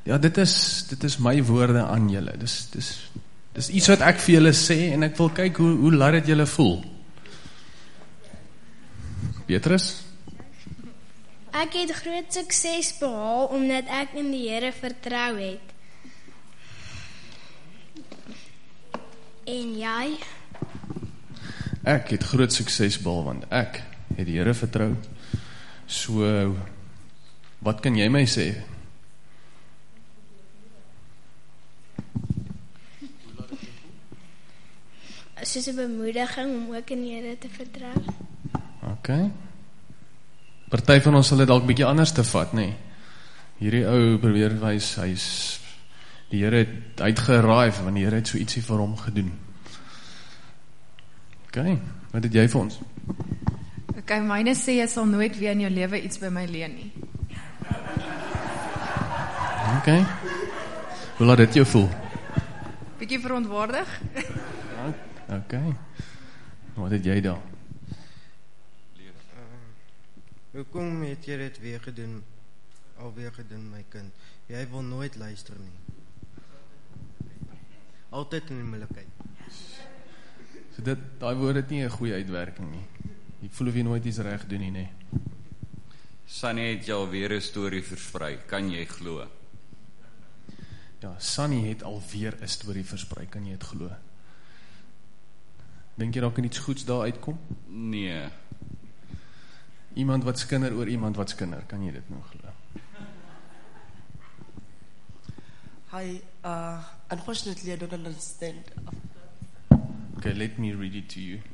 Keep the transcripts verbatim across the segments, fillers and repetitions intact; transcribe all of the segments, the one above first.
Ja, dit is, dit is my woorde aan julle. Dis, dis, dis iets wat ek vir julle sê, en ek wil kyk hoe, hoe laat dit julle voel. Petrus? Ek het groot sukses behaal, omdat ek in die Here vertrou het. En jy? Ek het groot sukses behaal, want ek het die Here vertrou. So, wat kan jy my sê? Soos 'n bemoediging om ook in die Here te vertrou. Ok. Party van ons sal dit dalk bietjie anders te vat, nee. Hierdie ou probeer wys, hy's die Here het uitgeraai, want die Here het so ietsie vir hom gedoen. Ok, wat het jy vir ons? Ok, myne sê, jy sal nooit weer in jou lewe iets by my leen nie. Ok. Hoe laat dit jou voel? Bietjie verontwaardig. Ok. Wat het jy daar? Hoekom het jy dit weer gedoen, alweer gedoen, my kind? Jy wil nooit luister nie. Altyd in die moeilikheid. So dit, daai woord het nie 'n goeie uitwerking nie. Jy voel of jy nooit iets reg doen nie, nee. Sunny het jou weer 'n storie versprei, kan jy glo? Ja, Sunny het alweer 'n storie versprei, kan jy dit glo? Dink jy daar kan iets goeds daar uitkom? Nee. Iemand wat skinder oor iemand wat skinder, kan jy dit nou glo? Hi, uh, unfortunately I don't understand. Okay, let me read it to you.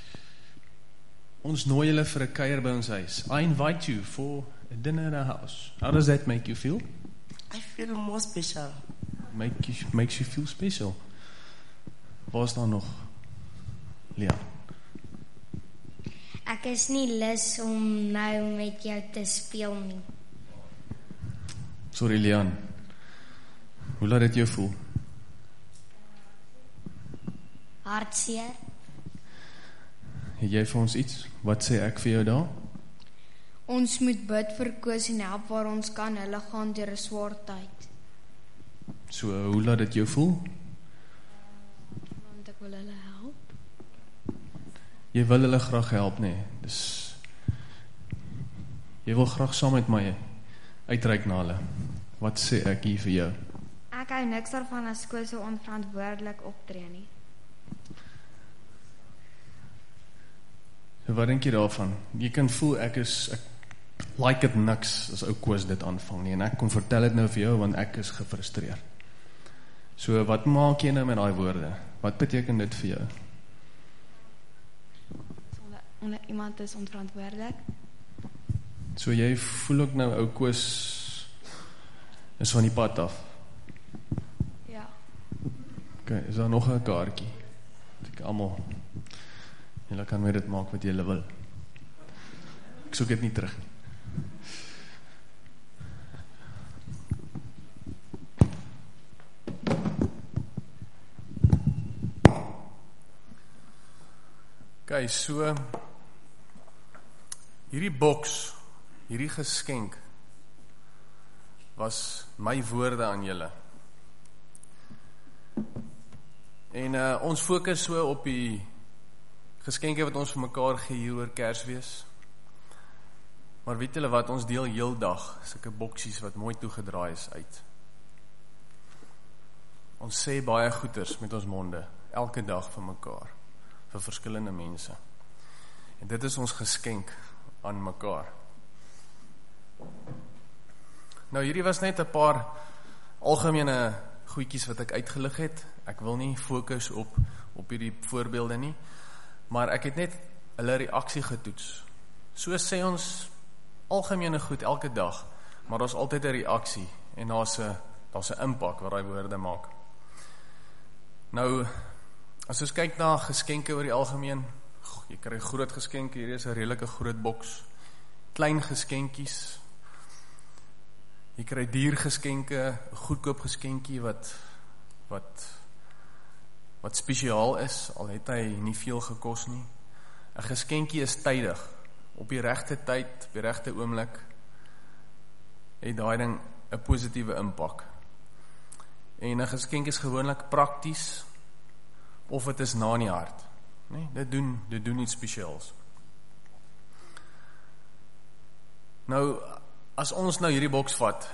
Ons nooi julle vir 'n kuier by ons huis. I invite you for a dinner at our house. How does that make you feel? I feel more special. Make you, makes you feel special. Waar is daar nog? Leon. Ek is nie lus om nou met jou te speel nie. Sorry Leon. Hoe laat dit jou voel? Hartseer. Het jy vir ons iets? Wat sê ek vir jou daar? Ons moet bid vir Koos en help waar ons kan. Hulle gaan deur 'n swaar tyd. So, hoe laat dit jou voel? Want ek wil hulle help. Jy wil hulle graag help, nee. Dus, jy wil graag saam met my uitreik na hulle. Wat sê ek hier vir jou? Ek hou niks daarvan as Koos so onverantwoordelik optree nie. So, wat dink jy daarvan? Jy kan voel ek is, ek like het niks as ou Koos dit aanvang nie, en ek kon vertel het nou vir jou, want ek is gefrustreerd. So, wat maak jy nou met daai woorde? Wat beteken dit vir jou? Onder iemand is onverantwoordelik. So jy voel ook nou ou Koos is van die pad af? Ja. Ok, is daar nog 'n kaartjie? Ek almal, julle kan met dit maak wat julle wil. Ek soek dit nie terug nie. Ok, so hierdie boks, hierdie geskenk was my woorde aan julle. En uh, ons fokus so op die geskenke wat ons vir mekaar gee hier oor Kersfees. Maar weet julle wat, ons deel heel dag sulke boksies wat mooi toegedraai is uit. Ons sê baie goeders met ons monde, elke dag vir mekaar, vir verskillende mense. En dit is ons geskenk aan mekaar. Nou hierdie was net 'n paar algemene goedjies wat ek uitgelig het. Ek wil nie fokus op op hierdie voorbeelde nie, maar ek het net hulle reaksie getoets. So sê ons algemene goed elke dag, maar daar's altyd 'n reaksie en daar's 'n daar's 'n impak wat daai woorde maak. Nou as ons kyk na geskenke oor die algemeen, jy kry groot geskenke, hier is 'n redelike groot boks. Klein geskenkies. Jy kry duur geskenke, 'n goedkoop geskenkie wat wat wat spesiaal is, al het hy nie veel gekos nie. 'n Geskenkie is tydig, op die regte tyd, op die regte oomblik, het daai ding 'n positiewe impak En 'n geskenk is gewoonlik prakties, of het is na in die hart. Nee, dit doen, dit doen iets spesiaals. Nou, as ons nou hierdie boks vat,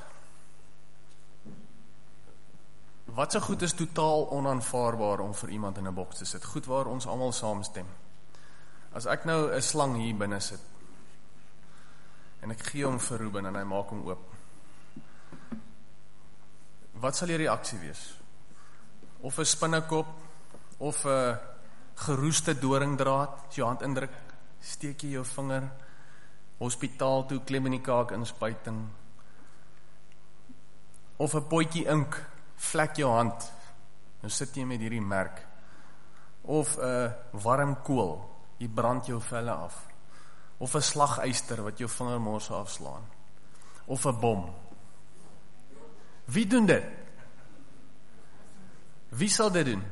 wat so goed is totaal onaanvaarbaar om vir iemand in 'n boks te sit? Goed waar ons almal saamstem. As ek nou 'n slang hier binne sit, en ek gee hom vir Ruben en hy maak hom oop, wat sal die reaksie wees? Of 'n spinnekop, of 'n geroeste doringdraad, as jy hand indruk, steek jy jou vinger, hospitaal toe, klem in die kaak, inspuiting, of 'n potjie ink, vlek jou hand, nou sit jy met hierdie merk, of 'n warm kool, jy brand jou velle af, of 'n slagyster wat jou vingermorse afslaan, of 'n bom. Wie doen dit? Wie sal dit doen?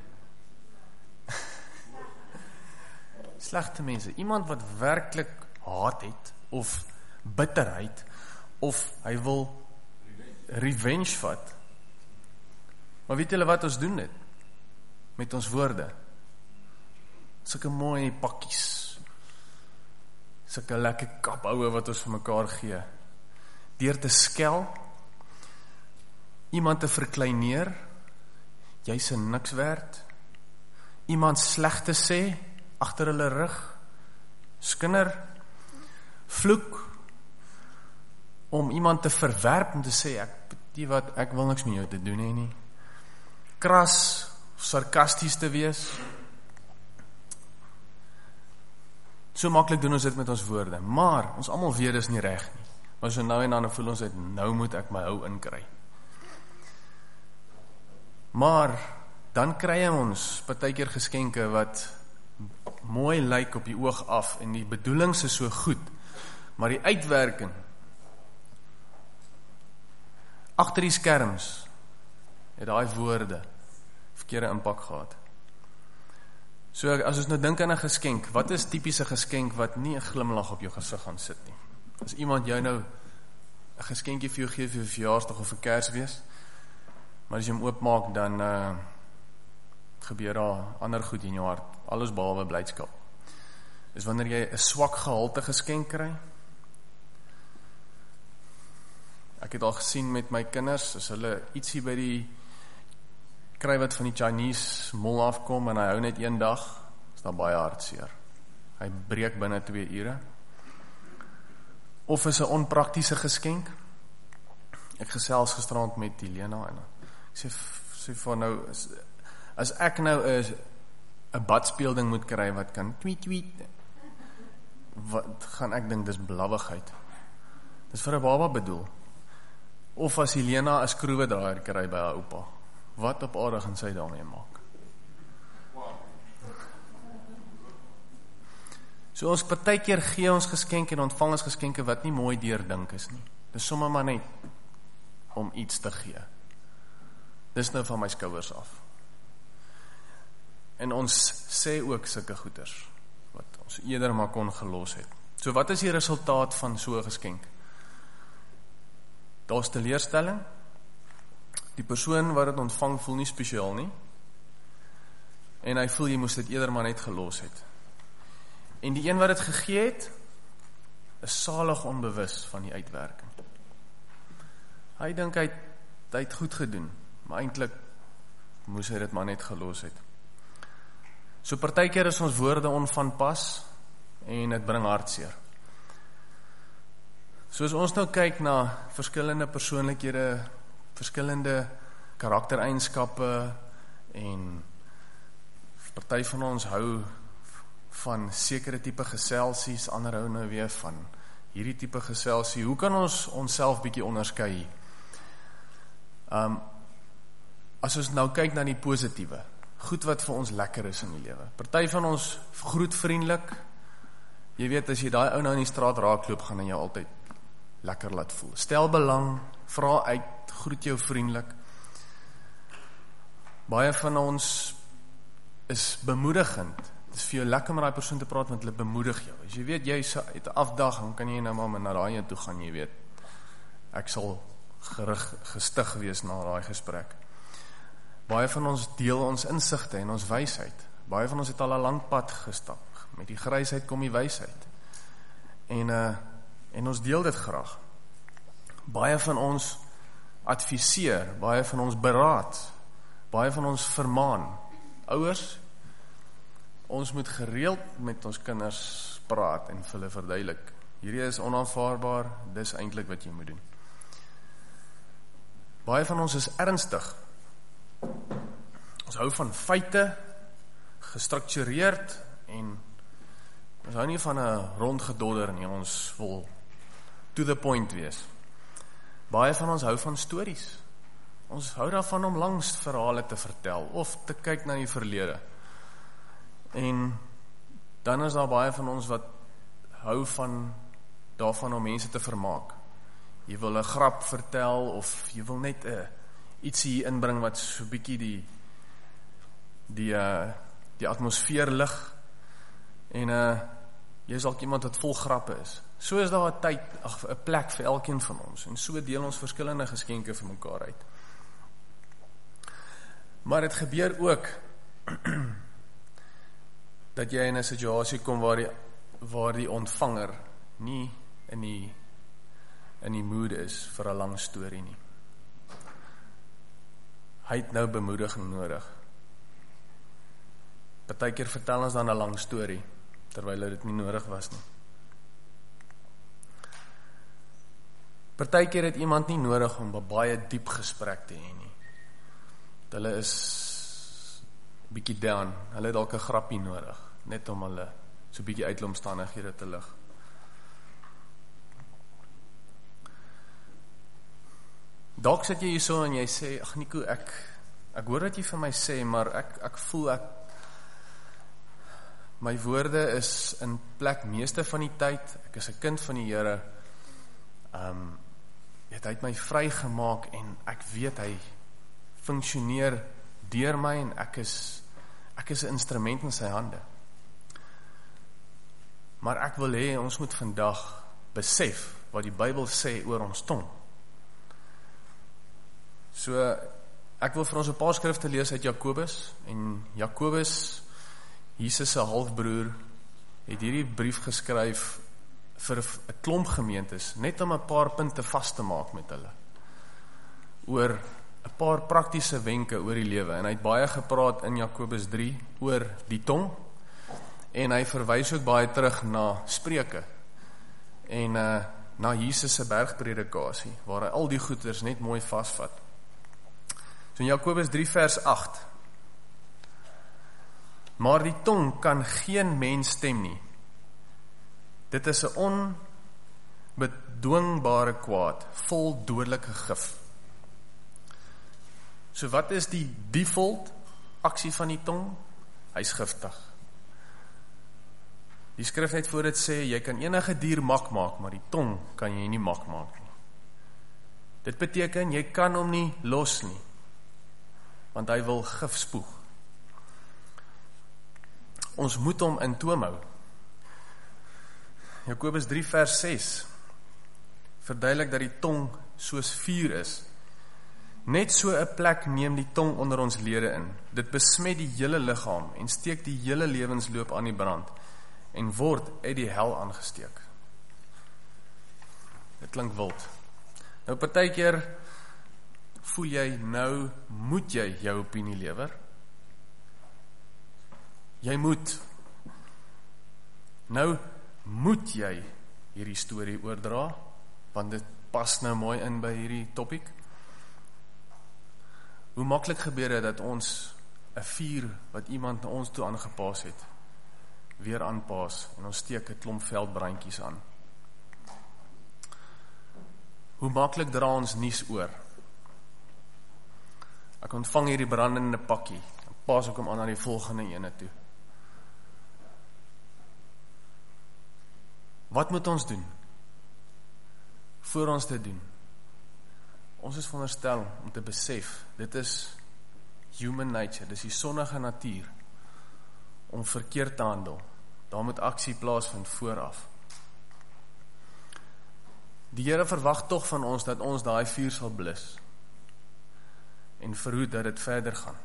Slegte mense, iemand wat werklik haat het, of bitterheid, of hy wil revenge vat. Maar weet julle wat, ons doen dit? Met ons woorde. Sulke mooi pakkies. Sulke lekker kaphouwe wat ons vir mekaar gee. Deur te skel, iemand te verkleineer, jy's 'n niks werd, iemand sleg te sê, agter hulle rug, skinder, vloek, om iemand te verwerp, om te sê, ek, die wat, ek wil niks met jou te doen hê nie, kras, sarkasties te wees. So maklik doen ons dit met ons woorde, maar ons almal weet dis nie reg nie. Maar so nou en dan voel ons uit, nou moet ek my hou inkry. Maar dan kry ons partykeer geskenke wat mooi lyk op die oog af en die bedoelings is so goed, maar die uitwerking agter die skerms het daai woorde verkeerde impak gehad. So as ons nou dink aan 'n geskenk, wat is tipiese geskenk wat nie 'n glimlag op jou gesig gaan sit nie? As iemand jou nou 'n geskenkie vir jou gee vir 'n verjaarsdag of 'n Kersfees, maar as jy hom oopmaak, dan uh, gebeur daar ander goed in jou hart, alles behalwe blydskap. Dis wanneer jy 'n swak gehalte geskenk kry. Ek het al gesien met my kinders, as hulle ietsie by die kry wat van die Chinese mall afkom en hy hou net een dag, is dan baie hartseer. Hy breek binne twee ure. Of is 'n onpraktiese geskenk. Ek gesels gisterand met die Lena en ek sê, sê van nou, as, as ek nou 'n 'n badspeelding moet kry wat kan tweet tweet, wat gaan ek dink dis blawwigheid. Dis vir 'n baba bedoel. Of as Helena 'n skroewedraaier kry by haar oupa, wat op aarde gaan sy daarmee maak? So ons partykeer gee ons geskenke en ontvang ons geskenke wat nie mooi deurdink is nie. Dis sommer maar net om iets te gee. Dis nou van my skouers af. En ons sê ook sulke goeders wat ons eerder maar kon gelos het. So wat is die resultaat van so 'n geskenk? Daar's teleurstelling. Die persoon wat dit ontvang voel nie spesiaal nie. En hy voel jy moes dit eerder maar net gelos het. En die een wat dit gegee het, is salig onbewus van die uitwerking. Hy dink hy, hy het goed gedoen, maar eintlik moes hy dit maar net gelos het. So partykeer is ons woorde onvanpas en dit bring hartseer. So as ons nou kyk na verskillende persoonlikhede, verskillende karaktereienskappe en party van ons hou van sekere tipe geselsies, ander hou nou weer van hierdie tipe geselsie. Hoe kan ons onsself bietjie onderskei? Um, as ons nou kyk na die positiewe, goed wat vir ons lekker is in die lewe. Party van ons groet vriendelik. Jy weet, as jy daai ou nou in die straat raakloop, gaan hy jou altyd lekker laat voel. Stel belang, vra uit, groet jou vriendelik. Baie van ons is bemoedigend. Het is vir jou lekker met die persoon te praat, want hulle bemoedig jou. As jy weet, jy het 'n afdag, dan kan jy nou maar na daai een toe gaan, jy weet. Ek sal gerig, gestig wees na daai gesprek. Baie van ons deel ons insigte en ons wysheid. Baie van ons het al 'n lang pad gestap. Met die grysheid kom die wysheid. En, uh, en ons deel dit graag. Baie van ons adviseer, baie van ons beraad, baie van ons vermaan. Ouers, ons moet gereeld met ons kinders praat en vir hulle verduidelik. Hierdie is onaanvaarbaar, dis eintlik wat jy moet doen. Baie van ons is ernstig. Ons hou van feite, gestruktureerd, en ons hou nie van 'n rondgedodder nie, ons wil to the point wees. Baie van ons hou van stories. Ons hou daarvan om langs verhale te vertel, of te kyk na die verlede. En dan is daar baie van ons wat hou van daarvan om mense te vermaak. Jy wil 'n grap vertel, of jy wil net 'n uh, ietsie inbring wat so bietjie die die uh, die atmosfeer lig, en uh, jy is dalk iemand wat vol grappe is. So is daar 'n tyd, ag, 'n plek vir elkeen van ons, en so deel ons verskillende geskenke vir mekaar uit. Maar dit gebeur ook dat jy in 'n situasie kom waar die, waar die ontvanger nie in die in die mood is vir 'n lang storie nie. Hy het nou bemoediging nodig. Partykeer vertel ons dan 'n lang storie, terwyl dit nie nodig was nie. Partykeer het iemand nie nodig om 'n baie diep gesprek te hê nie. Hulle is bietjie down, hulle het dalk 'n grappie nodig, net om hulle so bietjie uit hulle omstandighede te lig. Dalk sit jy hier so en jy sê, ag Nico, ek ek hoor wat jy vir my sê, maar ek ek voel ek my woorde is in plek meeste van die tyd. Ek is 'n kind van die Here. Ehm um, hy het my vrygemaak en ek weet hy funksioneer deur my, en ek is ek is 'n instrument in sy hande. Maar ek wil hê ons moet vandag besef wat die Bybel sê oor ons tong. So ek wil vir ons 'n paar skrifte lees uit Jakobus, en Jakobus, Jesus se halfbroer, het hierdie brief geskryf vir 'n klomp gemeentes, net om 'n paar punte vas te maak met hulle, oor 'n paar praktiese wenke oor die lewe, en hy het baie gepraat in Jakobus drie oor die tong, en hy verwys ook baie terug na Spreuke, en uh, na Jesus se bergpredikasie, waar hy al die goeders net mooi vasvat. So in Jakobus drie vers agt, maar die tong kan geen mens stem nie. Dit is 'n onbedwingbare kwaad, vol dodelike gif. So wat is die default aksie van die tong? Hy's giftig. Die skrif net voor dit sê, jy kan enige dier mak maak, maar die tong kan jy nie mak maak nie. Dit beteken, jy kan hom nie los nie, want hy wil gif spoeg. Ons moet hom in toom hou. Jakobus drie vers ses verduidelik dat die tong soos vuur is. Net so 'n plek neem die tong onder ons lede in. Dit besmet die hele liggaam en steek die hele lewensloop aan die brand en word uit die hel aangesteek. Dit klink wild. Nou partykeer voel jy, nou moet jy jou opinie lewer. Jy moet. Nou moet jy hierdie storie oordra, want dit pas nou mooi in by hierdie topic. Hoe maklik gebeur dit dat ons 'n vuur wat iemand na ons toe aangepas het, weer aanpas en ons steek 'n klomp veldbrandjies aan. Hoe maklik dra ons nuus oor. Ek ontvang hierdie brandende pakkie, en pas ek hom aan na die volgende ene toe. Wat moet ons doen? Voor ons dit doen. Ons is veronderstel om te besef, dit is human nature, dit is die sonnige natuur, om verkeerd te handel. Daar moet aksie plaasvind vooraf. Die Here verwag tog van ons dat ons daai vuur sal blus. en verhoed dat dit verder gaan.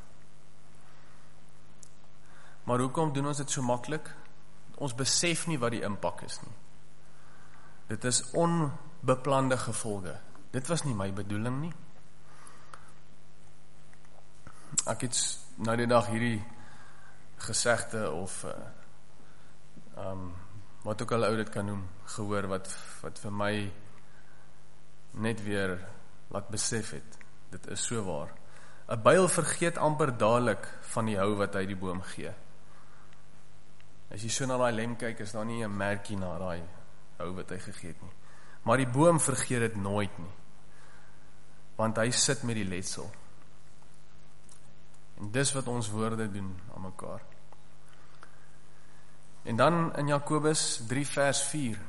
Maar hoekom doen ons dit so maklik? Ons besef nie wat die impak is nie. Dit is onbeplande gevolge. Dit was nie my bedoeling nie. Ek het nou die dag hierdie gesegde of uh, um, wat ook al ou dit kan noem, gehoor, wat, wat vir my net weer laat besef het. Dit is so waar. 'n Byl vergeet amper dadelik van die hou wat hy die boom gee. As jy so na daai lem kyk, is daar nie 'n merkie na daai hou wat hy gegee het nie. Maar die boom vergeet dit nooit nie. Want hy sit met die letsel. En dis wat ons woorde doen aan mekaar. En dan in Jakobus drie vers vier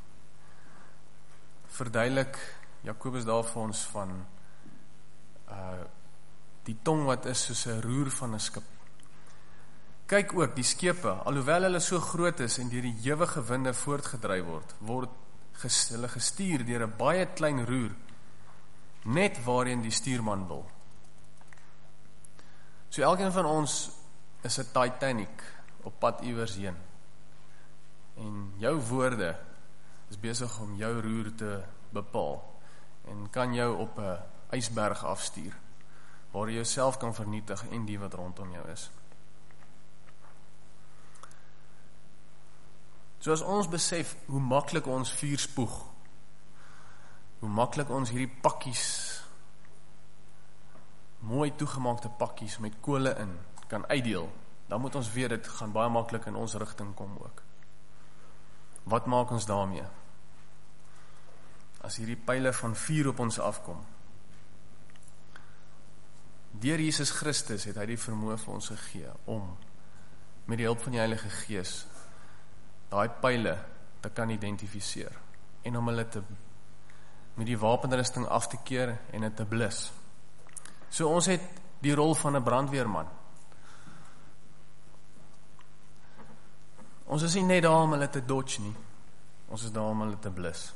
verduidelik Jakobus daar vir ons van uh, die tong wat is soos 'n roer van 'n skip. Kyk ook, die skepe, alhoewel hulle so groot is en deur die ewige winde voortgedryf word, word ges, hulle gestuur deur 'n baie klein roer, net waarheen die stuurman wil. So elkeen van ons is 'n Titanic op pad iewers heen. En jou woorde is besig om jou roer te bepaal en kan jou op 'n ysberg afstuur waar jy jouself kan vernietig en die wat rondom jou is. So as ons besef hoe maklik ons vuur spoeg, hoe maklik ons hierdie pakkies, mooi toegemaakte pakkies met kole in kan uitdeel, dan moet ons weet dit gaan baie maklik in ons rigting kom ook. Wat maak ons daarmee? As hierdie pyle van vuur op ons afkom. Deur Jesus Christus het hy die vermoë vir ons gegee om met die hulp van die Heilige Gees daai pyle te kan identifiseer en om hulle te met die wapenrusting af te keer en dit te blus. So ons het die rol van 'n brandweerman. Ons is nie net daar om hulle te dodge nie. Ons is daar om hulle te blus.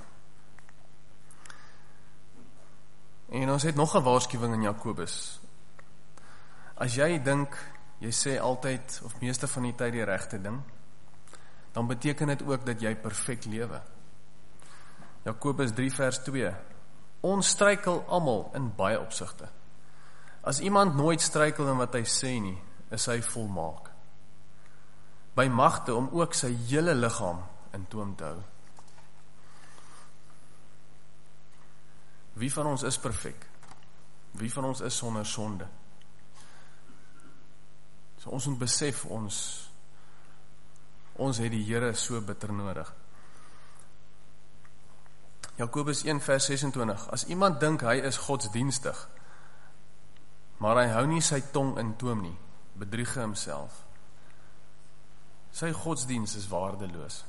En ons het nog 'n waarskuwing in Jakobus. As jy dink, jy sê altyd, of meeste van die tyd die regte ding, dan beteken dit ook dat jy perfek lewe. Jakobus drie vers twee. Ons struikel almal in baie opsigte. As iemand nooit struikel in wat hy sê nie, is hy volmaak. By magte om ook sy hele liggaam in toom te hou. Wie van ons is perfek? Wie van ons is sonder sonde? So ons moet besef, ons ons het die Here so bitter nodig. Jakobus een vers ses en twintig. As iemand dink hy is godsdienstig, maar hy hou nie sy tong in toom nie, bedrieg hy homself. Sy godsdiens is waardeloos.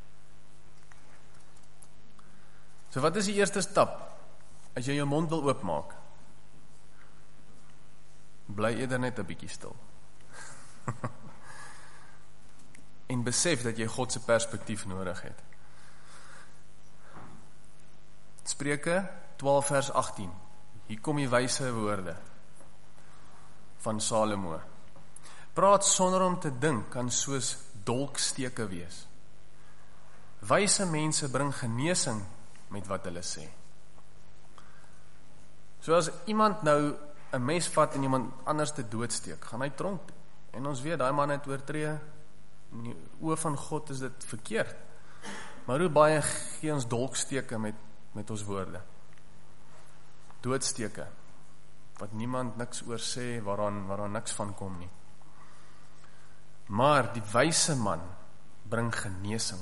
So wat is die eerste stap? As jy jou mond wil oopmaak, bly eerder net 'n bietjie stil. En besef dat jy God se perspektief nodig het. Spreuke twaalf vers agttien. Hier kom die wyse woorde van Salomo. Praat sonder om te dink kan soos dolksteke wees. Wyse mense bring genesing met wat hulle sê. So as iemand nou 'n mes vat en iemand anders te doodsteek, gaan hy tronk. En ons weet, daai man het oortree, in die oë van God is dit verkeerd. Maar hoe baie gee ons dolksteke met, met ons woorde? Doodsteke, wat niemand niks oor sê, waaraan, waaraan niks van kom nie. Maar die wyse man bring genesing.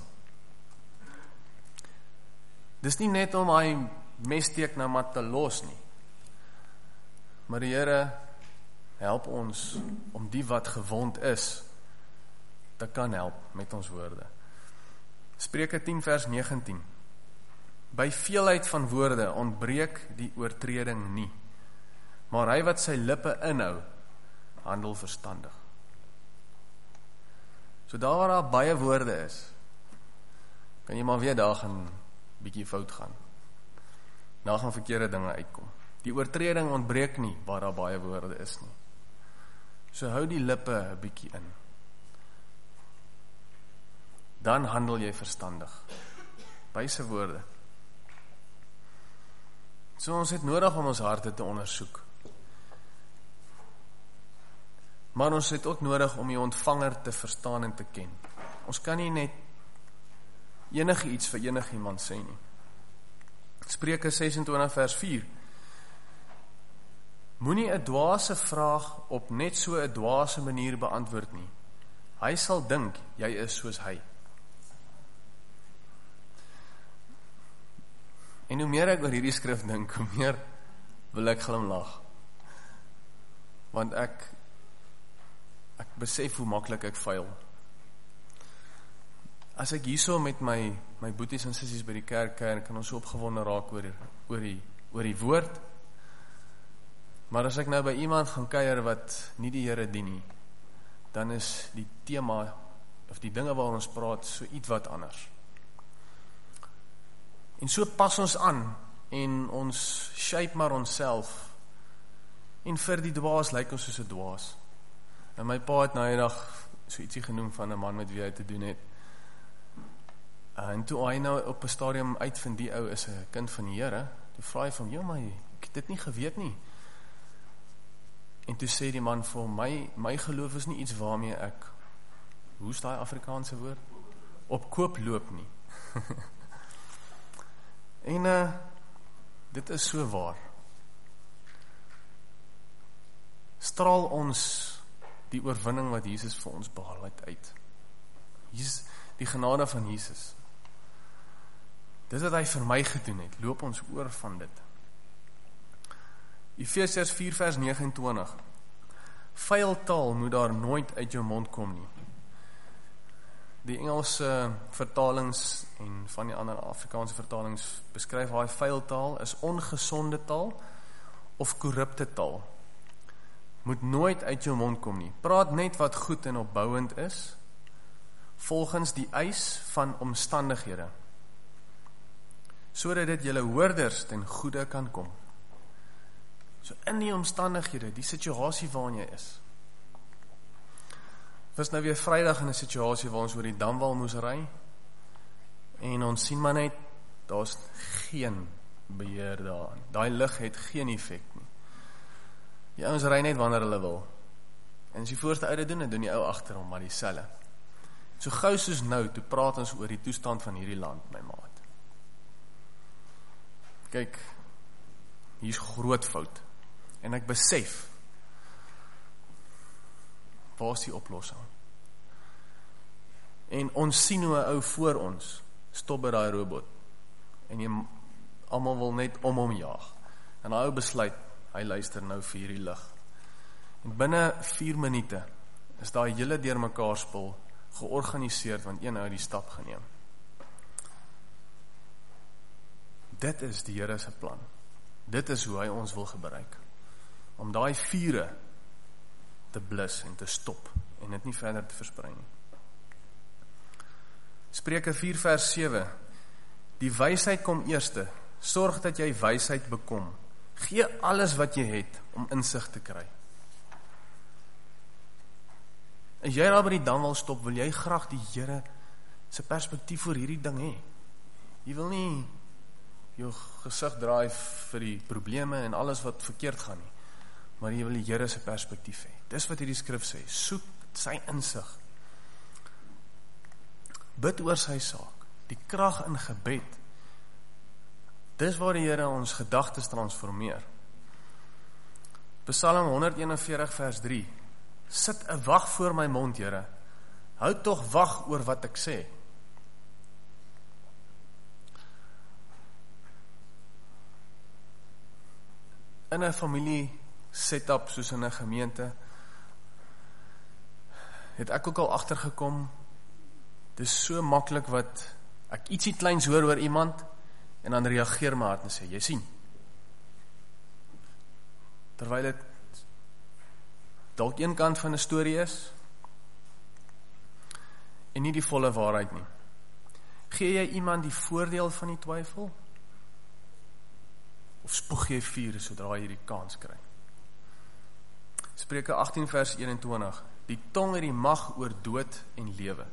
Dis nie net om hy messteek nou maar te los nie. Maar die Here help ons om die wat gewond is te kan help met ons woorde. Spreuke tien vers negentien. By veelheid van woorde ontbreek die oortreding nie, maar hy wat sy lippe inhou, handel verstandig. So daar waar daar baie woorde is, kan jy maar weer daar gaan bietjie fout gaan. Daar gaan verkeerde dinge uitkom. Die oortreding ontbreek nie waar daar baie woorde is nie. So hou die lippe 'n bietjie in. Dan handel jy verstandig. Wyse woorde. So ons het nodig om ons harte te ondersoek. Maar ons het ook nodig om die ontvanger te verstaan en te ken. Ons kan nie net enige iets vir enige iemand sê nie. Spreuke ses en twintig vers vier. Moenie 'n dwaase vraag op net so 'n dwaase manier beantwoord nie. Hy sal dink jy is soos hy. En hoe meer ek oor hierdie skrif dink, hoe meer wil ek glimlag. Want ek ek besef hoe maklik ek faal. As ek hierso met my my boeties en sissies by die kerk kuier, kan ons so opgewonde raak oor oor die oor die woord. Maar as ek nou by iemand gaan kuier wat nie die Here dien nie, dan is die tema of die dinge waaroor ons praat so iets wat anders. En so pas ons aan en ons shape maar onsself. En vir die dwaas lyk ons soos 'n dwaas. En my pa het nou eendag so ietsie genoem van 'n man met wie hy te doen het. En toe hy nou op 'n stadium uitvind die ou is 'n kind van die Here, toe vra hy van, "Ja, maar ek het dit nie geweet nie." En toe sê die man vir hom, my my geloof is nie iets waarmee ek, hoe is daai Afrikaanse woord? Op koop loop nie. En uh, dit is so waar. Straal ons die oorwinning wat Jesus vir ons behaal het uit. Jesus, die genade van Jesus. Dit wat hy vir my gedoen het, loop ons oor van dit. Efesiërs vier vers nege en twintig. Vuil taal moet daar nooit uit jou mond kom nie. Die Engelse vertalings en van die ander Afrikaanse vertalings beskryf hy vuil taal is ongesonde taal of korrupte taal. Moet nooit uit jou mond kom nie. Praat net wat goed en opbouend is, volgens die eis van omstandighede, sodat dit julle hoorders ten goeie kan kom. So in die omstandighede, die situasie waarin jy is. Was nou weer Vrydag in 'n situasie waar ons oor die Damwal moes ry, en ons sien maar net, daar's geen beheer daar. Daai lig het geen effek nie. Die ouens ry net wanneer hulle wil. En as die voorste oude doen, dan doen die ou agter hom maar dieselfde. So gou soos nou, toe praat ons oor die toestand van hierdie land, my maat. Kyk, hier's groot fout. En ek besef, waar is die oplossing? En ons sien hoe 'n ou voor ons stop by daai robot. En jy almal wil net om hom jaag. En daai ou besluit, hy luister nou vir hierdie lig. En binne vier minute is daai hele deurmekaar spul georganiseerd, want een ou die stap geneem. Dit is die Here se plan. Dit is hoe hy ons wil gebruik. Om daai vure te blus en te stop en dit nie verder te versprei nie. Spreuke vier vers sewe. Die wysheid kom eerste. Sorg dat jy wysheid bekom. Gee alles wat jy het om insig te kry. As jy daar by die Damwal stop, wil jy graag die Here se perspektief oor hierdie ding hê. Jy wil nie jou gesig draai vir die probleme en alles wat verkeerd gaan nie, maar jy wil die Here se perspektief hê. Dis wat hierdie skrif sê, soek sy insig. Bid oor sy saak, die krag in gebed. Dis waar die Here ons gedagtes transformeer. Psalm honderdeenenveertig vers drie. Sit 'n wag voor my mond, Here. Hou tog wag oor wat ek sê. In 'n familie setup soos in 'n gemeente het ek ook al agtergekom, dis so maklik wat ek ietsie kleins hoor oor iemand en dan reageer my hart en sê, jy sien, terwyl dit dalk een kant van 'n storie is en nie die volle waarheid nie. Gee jy iemand die voordeel van die twyfel? of spoeg jy vuur sodra jy die kans kry? Spreuke agttien vers eenentwintig, die tong het die mag oor dood en lewe.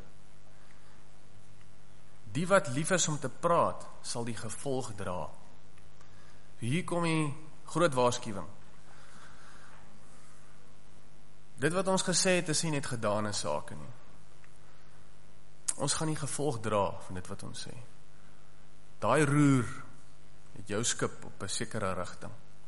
Die wat lief is om te praat, sal die gevolg dra. Hier kom die groot waarskuwing. Dit wat ons gesê het, is nie net gedane sake nie. Ons gaan nie gevolg dra van dit wat ons sê. Daai roer het jou skip op 'n sekere rigting.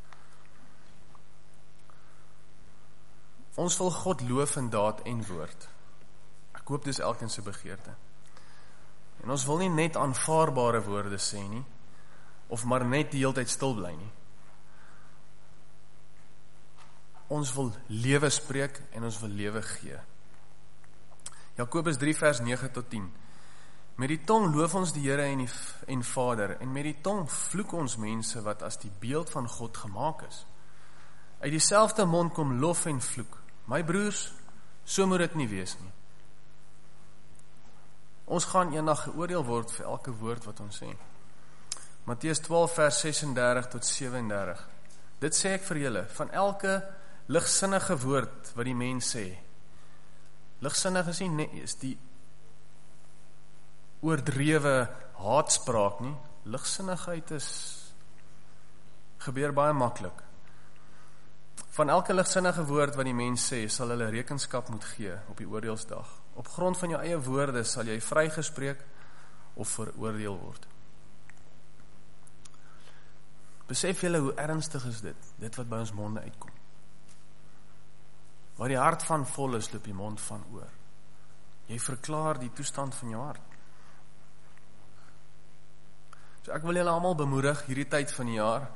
Ons wil God loof in daad en woord. Ek hoop dis elkeen se begeerte. En ons wil nie net aanvaarbare woorde sê nie, of maar net die hele tyd stil bly nie. Ons wil lewe spreek en ons wil lewe gee. Jakobus drie vers nege tot tien. Met die tong loof ons die Here en, die, en Vader, en met die tong vloek ons mense wat as die beeld van God gemaak is. Uit dieselfde mond kom lof en vloek. My broers, so moet dit nie wees nie. Ons gaan eendag geoordeel word vir elke woord wat ons sê. Matteus twaalf vers sesendertig tot sewendertig. Dit sê ek vir julle, van elke ligsinnige woord wat die mens sê. Ligsinnig is nie is die oordrewe haatspraak nie. Ligsinnigheid is gebeur baie maklik. Van elke ligsinnige woord wat die mens sê, sal hulle rekenskap moet gee op die oordeelsdag. Op grond van jou eie woorde sal jy vrygespreek of veroordeel word. Besef julle hoe ernstig is dit, dit wat by ons monde uitkom. Waar die hart van vol is, loop die mond van oor. Jy verklaar die toestand van jou hart. So ek wil julle almal bemoedig hierdie tyd van die jaar.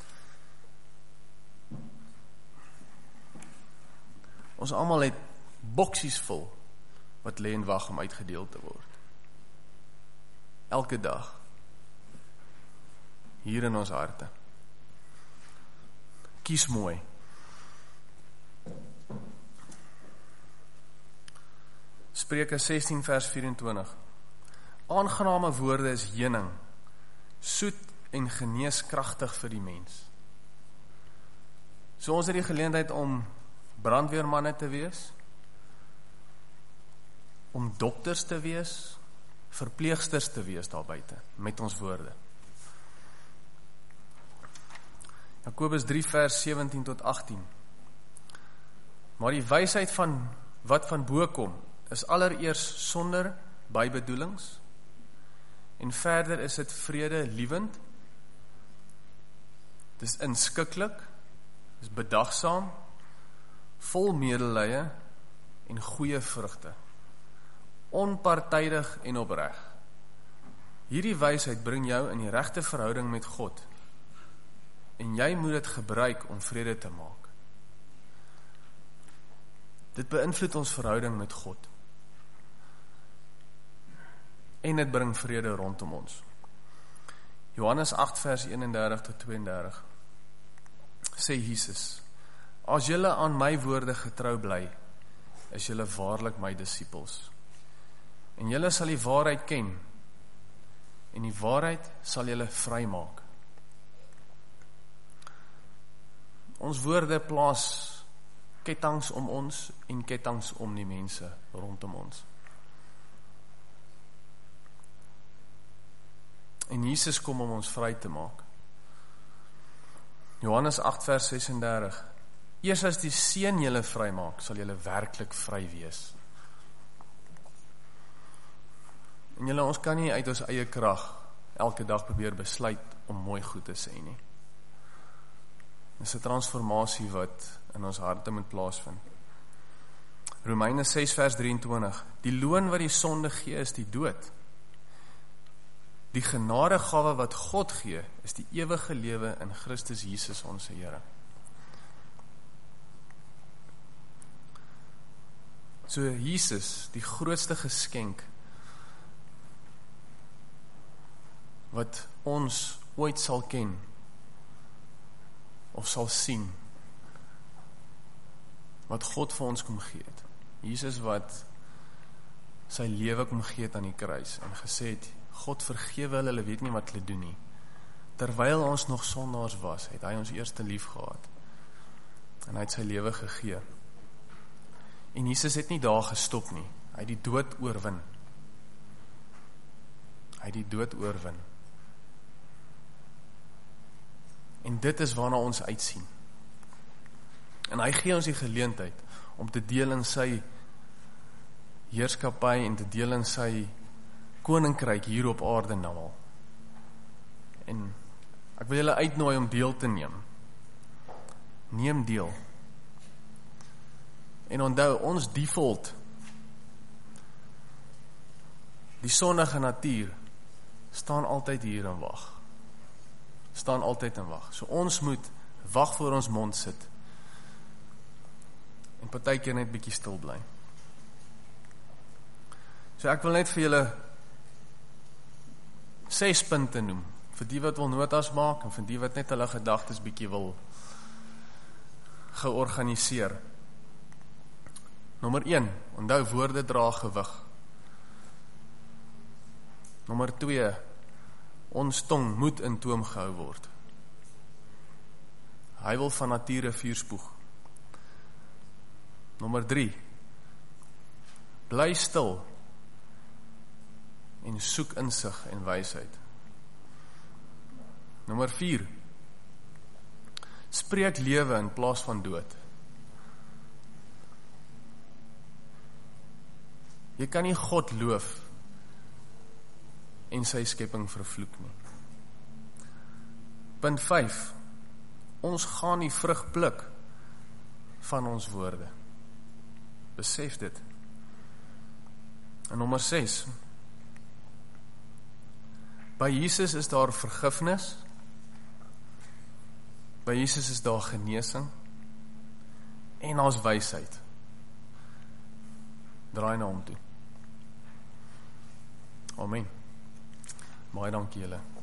Ons almal het boksies vol wat lê en wag om uitgedeel te word. Elke dag. Hier in ons harte. Kies mooi. Spreuke sestien vers vyf-en-twintig. Aangename woorde is heuning, soet en geneeskragtig vir die mens. So ons het die geleentheid om brandweermanne te wees, om dokters te wees, verpleegsters te wees daar buite, met ons woorde. Jakobus drie vers sewentien tot agtien. Maar die wysheid van wat van bo kom, is allereers sonder bybedoelings, en verder is dit vrede liewend, dis inskikkelik, dis bedagsaam, vol medelee en goeie vrugte, onpartydig en opreg. Hierdie wysheid bring jou in die regte verhouding met God, en jy moet dit gebruik om vrede te maak. Dit beïnvloed ons verhouding met God, en dit bring vrede rondom ons. Johannes agt vers eenendertig tot tweeëndertig sê Jesus, as julle aan my woorde getrou bly, is julle waarlik my disippels. En julle sal die waarheid ken, en die waarheid sal julle vrymaak. Ons woorde plaas ketTINGs om ons en ketTINGs om die mense rondom ons. En Jesus kom om ons vry te maak. Johannes agt vers sesendertig. Eers as die Seun julle vry maak, sal julle werklik vry wees. En julle, ons kan nie uit ons eie krag elke dag probeer besluit om mooi goed te sê nie. Dit is 'n transformasie wat in ons harte moet plaasvind. Romeine ses vers drieëntwintig. Die loon wat die sonde gee is die dood. Die genadegawe wat God gee is die ewige lewe in Christus Jesus ons Here. So Jesus, die grootste geskenk wat ons ooit sal ken of sal sien, wat God vir ons kom gee het. Jesus wat sy lewe kom gee het aan die kruis en gesê het, God vergewe hulle, hulle weet nie wat hulle doen nie. terwyl ons nog sondaars was, het hy ons eerste lief gehad. En hy het sy lewe gegee. En Jesus het nie daar gestop nie. Hy het die dood oorwin. Hy het die dood oorwin. En dit is waarna ons uitsien. En hy gee ons die geleentheid om te deel in sy heerskappy en te deel in sy koninkryk hier op aarde nou al. En ek wil julle uitnooi om deel te neem. Neem deel. En onthou, ons default, die sondige natuur, staan altyd hier en wag. Staan altyd en wag. So ons moet wag voor ons mond sit. En partykeer net bietjie stil bly. So ek wil net vir julle ses punte noem, vir die wat wil notas maak, en vir die wat net hulle gedagtes bietjie wil georganiseer. Nommer een, onthou woorde dra gewig. Nommer twee, ons tong moet in toom gehou word. Hy wil van nature vuur spoeg. Nommer drie, bly stil en soek insig en wysheid. Nommer vier, spreek lewe in plaas van dood. Jy kan nie God loof en sy skepping vervloek nie. Punt vyf, ons gaan die vrug pluk van ons woorde. Besef dit. En nommer ses, by Jesus is daar vergifnis, by Jesus is daar genesing, en daar's wysheid. Draai na hom toe. Amen. Baie dankie julle.